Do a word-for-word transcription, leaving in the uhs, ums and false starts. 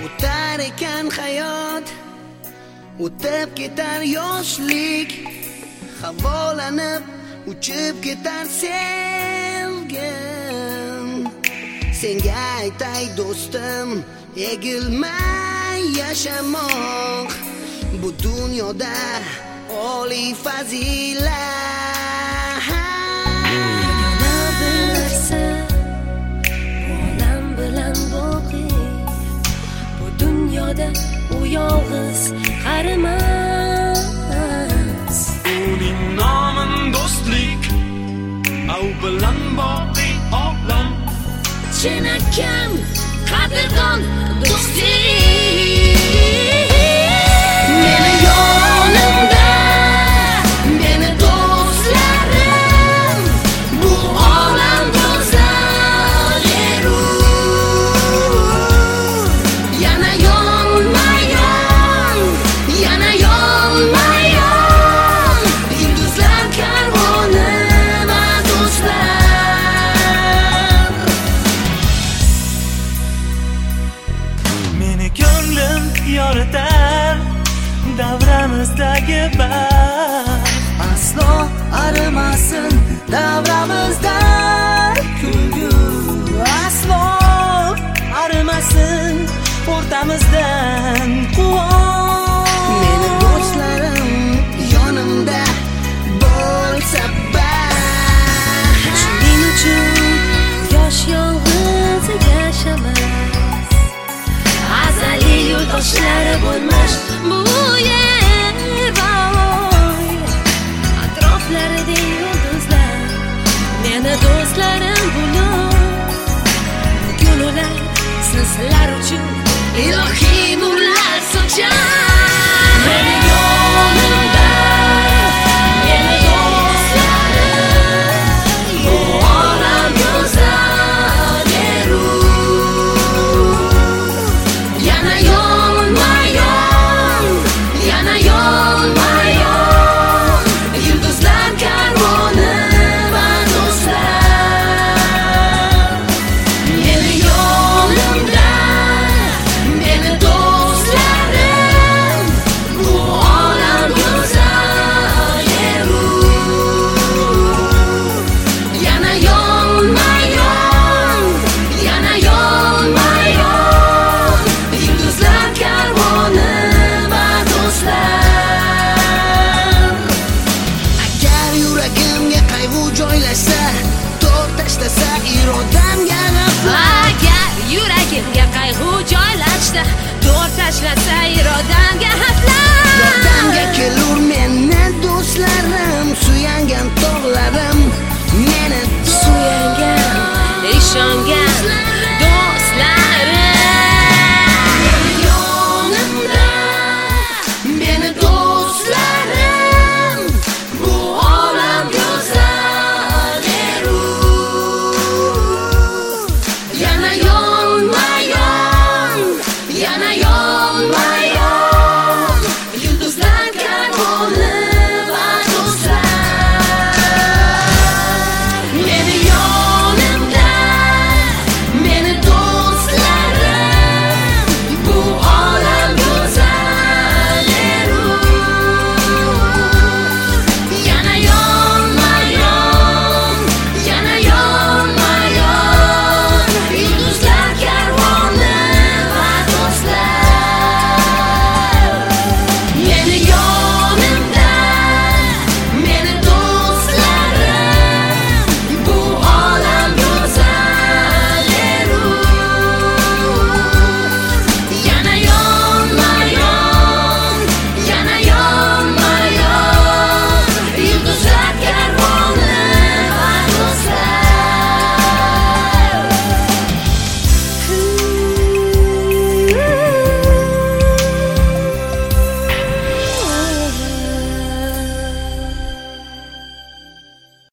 o'tar ekan hayot, o'tib ketar yoshlik, havolanib uchib ketar sevgim. Senga aytay do'stim, egilmay yashamoq bu dunyoda oliy fazilat. Yana bilsa olam bilan boqiy, bu dunyoda u yolg'iz qarimas. Uning nomin do'stlik, u bilan boqiy olam. Chinakam qadrdon do'sting. Meni yonimda, meni do'stlarim, bu olam go'zal eru. Yana yonma-yon, yana yonma-yon, yulduzlar karvoni va do'stlar. Meni ko'nglim yoritar davramizdagi baxt. Aslo arimasin davramizda kulgu, Aslo arimasin o'rtamizdan quvonch. meni do'stlarim yonimda bo'lsa baxt. Shuning uchun yosh yolg'iz yashamas, azaliy yo'ldoshlari bo'lmas bu yer voy. Atroflarida yulduzlar, meni do'stlarim bular. Bugun ular sizlar uchun ilohiy nurlar sochar. Meni yonimda, meni do'stlarim, bu olam go'zal eru. Yana yonma-yon, yana yonma-yon, yulduzlar karvoni va do'stlar. Meni yonimda, meni do'stlarim, bu olam go'zal eru. Yana yonma-yon, yana yonma-yon, yulduzlar karvoni va do'stlar. Agar yuragimga qayg'u joylashsa, to'rt tashlasa irodamga g'aflat. Agar yuragimga qayg'u joylashsa, to'r tashlasa irodamga xatlar.